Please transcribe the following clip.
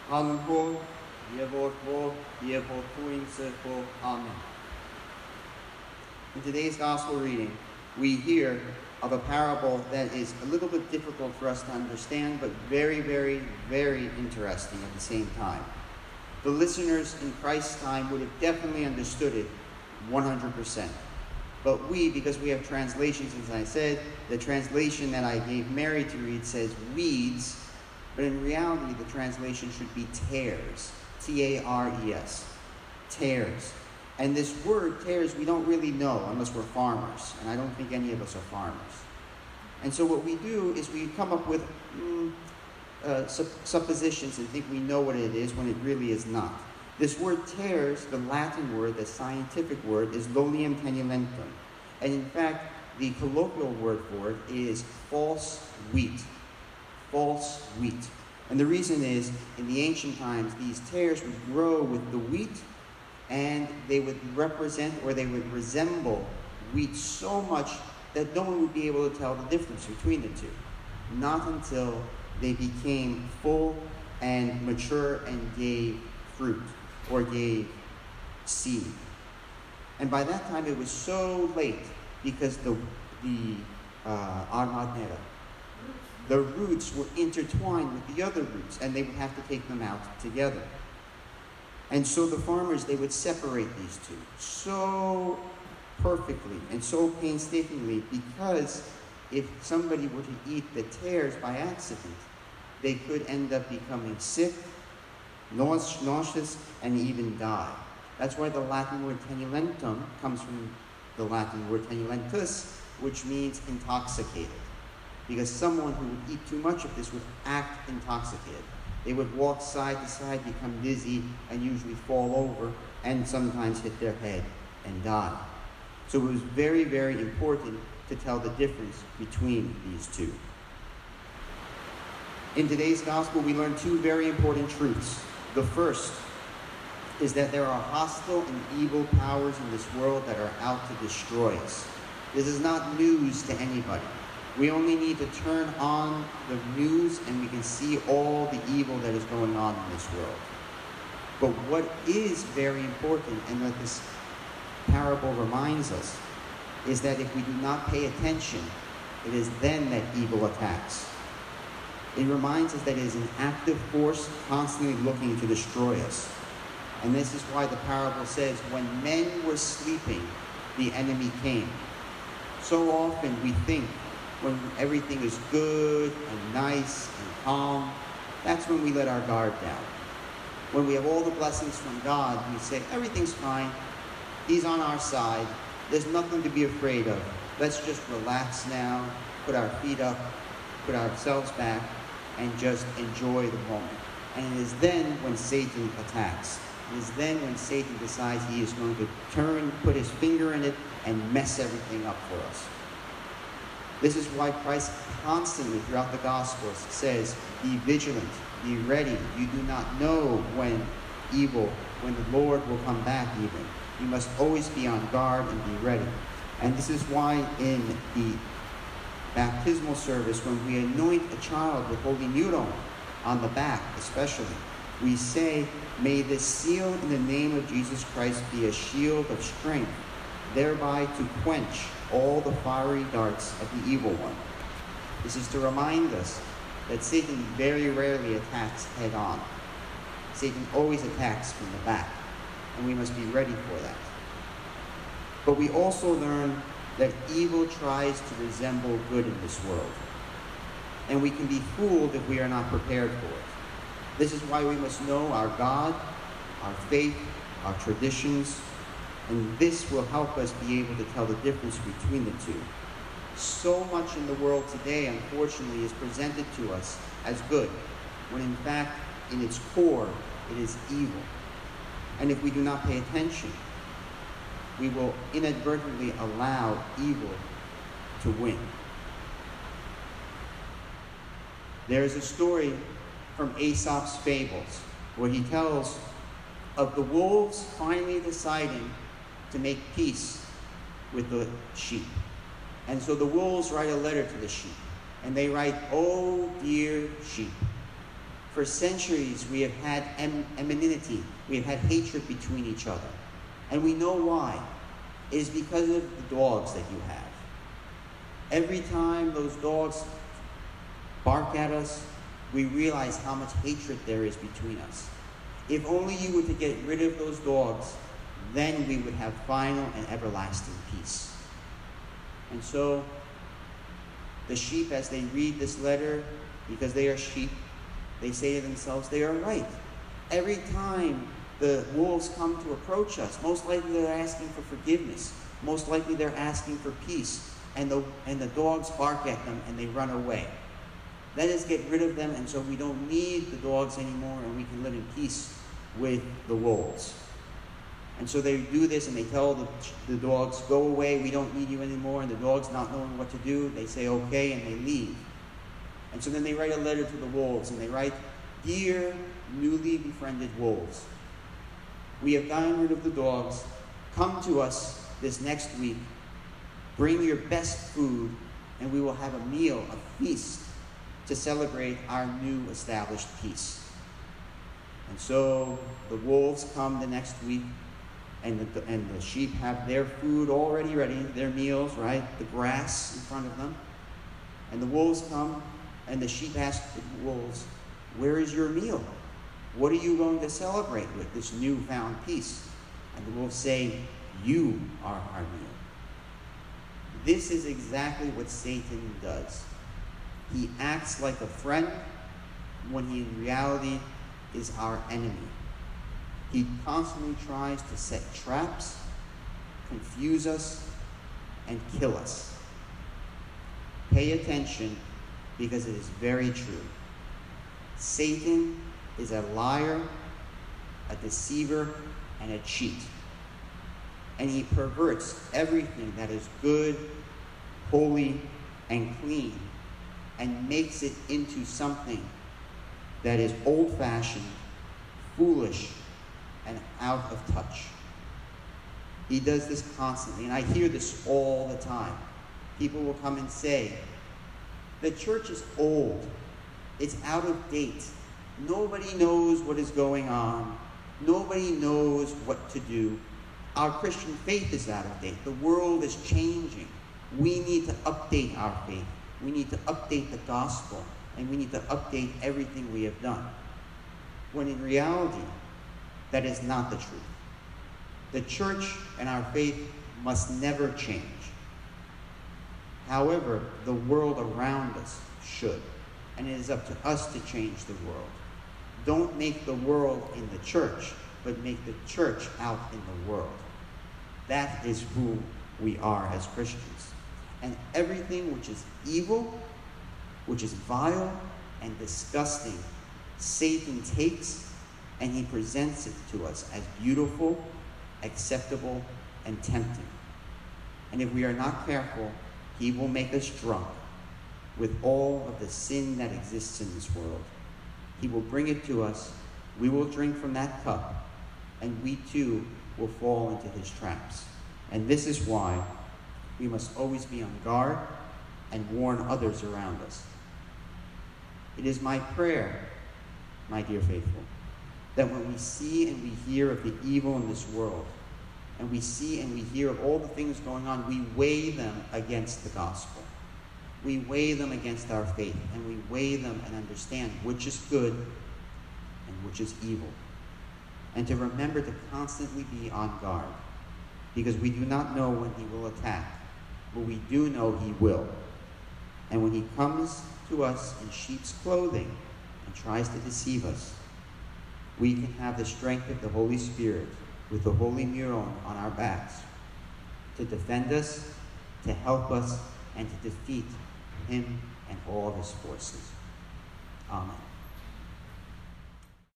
Amen. In today's gospel reading, we hear of a parable that is a little bit difficult for us to understand, but very, very, very interesting at the same time. The listeners in Christ's time would have definitely understood it 100%. But we, because we have translations, as I said, the translation that I gave Mary to read says weeds, but in reality the translation should be tares. T-A-R-E-S. Tares. And this word, tares, we don't really know unless we're farmers. And I don't think any of us are farmers. And so what we do is we come up with suppositions and think we know what it is when it really is not. This word tares, the Latin word, the scientific word, is Lolium tenulentum. And in fact, the colloquial word for it is false wheat. False wheat. And the reason is, in the ancient times, these tares would grow with the wheat, and they would represent or they would resemble wheat so much that no one would be able to tell the difference between the two. Not until they became full and mature and gave fruit or gave seed. And by that time it was so late because the roots were intertwined with the other roots, and they would have to take them out together. And so the farmers, they would separate these two so perfectly and so painstakingly, because if somebody were to eat the tares by accident, they could end up becoming sick, nauseous, and even die. That's why the Latin word tenulentum comes from the Latin word tenulentus, which means intoxicated. Because someone who would eat too much of this would act intoxicated. They would walk side to side, become dizzy, and usually fall over, and sometimes hit their head and die. So it was very, very important to tell the difference between these two. In today's gospel, we learn two very important truths. The first is that there are hostile and evil powers in this world that are out to destroy us. This is not news to anybody. We only need to turn on the news and we can see all the evil that is going on in this world. But what is very important, and what this parable reminds us, is that if we do not pay attention, it is then that evil attacks. It reminds us that it is an active force constantly looking to destroy us. And this is why the parable says, when men were sleeping, the enemy came. So often we think when everything is good and nice and calm, that's when we let our guard down. When we have all the blessings from God, we say, everything's fine. He's on our side. There's nothing to be afraid of. Let's just relax now, put our feet up, put ourselves back, and just enjoy the moment. And it is then when Satan attacks. It is then when Satan decides he is going to put his finger in it and mess everything up for us. This is why Christ constantly throughout the Gospels says, be vigilant, be ready. You do not know when the Lord will come back even. You must always be on guard and be ready. And this is why in the baptismal service, when we anoint a child with holy muron on the back especially, we say, may this seal in the name of Jesus Christ be a shield of strength, thereby to quench all the fiery darts of the evil one. This is to remind us that Satan very rarely attacks head on. Satan always attacks from the back, and we must be ready for that. But we also learn that evil tries to resemble good in this world, and we can be fooled if we are not prepared for it. This is why we must know our God, our faith, our traditions, and this will help us be able to tell the difference between the two. So much in the world today, unfortunately, is presented to us as good, when in fact, in its core, it is evil. And if we do not pay attention, we will inadvertently allow evil to win. There is a story from Aesop's Fables where he tells of the wolves finally deciding to make peace with the sheep. And so the wolves write a letter to the sheep, and they write, "Oh, dear sheep, For centuries, we have had enmity. We have had hatred between each other. And we know why. It is because of the dogs that you have. Every time those dogs bark at us, we realize how much hatred there is between us. If only you were to get rid of those dogs, then we would have final and everlasting peace. And so, the sheep, as they read this letter, because they are sheep, they say to themselves, they are right. Every time the wolves come to approach us, most likely they're asking for forgiveness. Most likely they're asking for peace. And the dogs bark at them and they run away. Let us get rid of them, and so we don't need the dogs anymore, and we can live in peace with the wolves. And so they do this, and they tell the dogs, go away, we don't need you anymore. And the dogs, not knowing what to do, they say okay, and they leave. And so then they write a letter to the wolves, and they write, dear newly befriended wolves, we have gotten rid of the dogs. Come to us this next week. Bring your best food, and we will have a meal, a feast, to celebrate our new established peace. And so the wolves come the next week, and the sheep have their food already ready, their meals, right? The grass in front of them. And the wolves come, and the sheep ask the wolves, where is your meal? What are you going to celebrate with this newfound peace? And the wolves say, you are our meal. This is exactly what Satan does. He acts like a friend when he in reality is our enemy. He constantly tries to set traps, confuse us, and kill us. Pay attention, because it is very true. Satan is a liar, a deceiver, and a cheat. And he perverts everything that is good, holy, and clean, and makes it into something that is old-fashioned, foolish, and out of touch. He does this constantly, and I hear this all the time. People will come and say, the church is old. It's out of date. Nobody knows what is going on. Nobody knows what to do. Our Christian faith is out of date. The world is changing. We need to update our faith. We need to update the gospel. And we need to update everything we have done. When in reality, that is not the truth. The church and our faith must never change. However, the world around us should. And it is up to us to change the world. Don't make the world in the church, but make the church out in the world. That is who we are as Christians. And everything which is evil, which is vile and disgusting, Satan takes and he presents it to us as beautiful, acceptable, and tempting. And if we are not careful, he will make us drunk with all of the sin that exists in this world. He will bring it to us, we will drink from that cup, and we too will fall into his traps. And this is why we must always be on guard and warn others around us. It is my prayer, my dear faithful, that when we see and we hear of the evil in this world, and we see and we hear of all the things going on, we weigh them against the gospel. We weigh them against our faith, and we weigh them and understand which is good and which is evil. And to remember to constantly be on guard, because we do not know when he will attack, but we do know he will. And when he comes to us in sheep's clothing and tries to deceive us, we can have the strength of the Holy Spirit with the holy mural on our backs to defend us, to help us, and to defeat him and all of his forces. Amen.